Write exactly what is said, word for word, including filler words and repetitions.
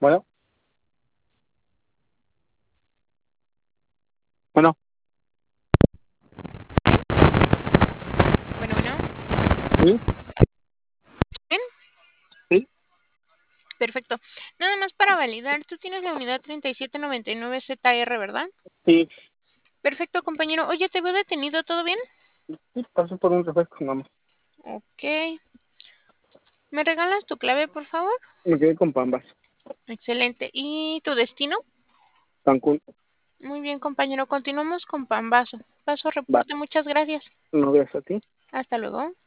Bueno, bueno, Bueno, bueno. sí, Bien, sí, perfecto. Nada más para validar, tú tienes la unidad treinta y siete noventa y nueve Z R, ¿verdad? sí, Perfecto, compañero. Oye, ¿te veo detenido? ¿Todo bien? sí, pasó por un refresco, nada más. Ok. ¿Me regalas tu clave, por favor? Me quedé con Pambas, Excelente. ¿Y tu destino? Cancún. Muy bien, compañero. Continuamos con Pambazo. Paso Va, reporte. Muchas gracias. no gracias a ti. Hasta luego.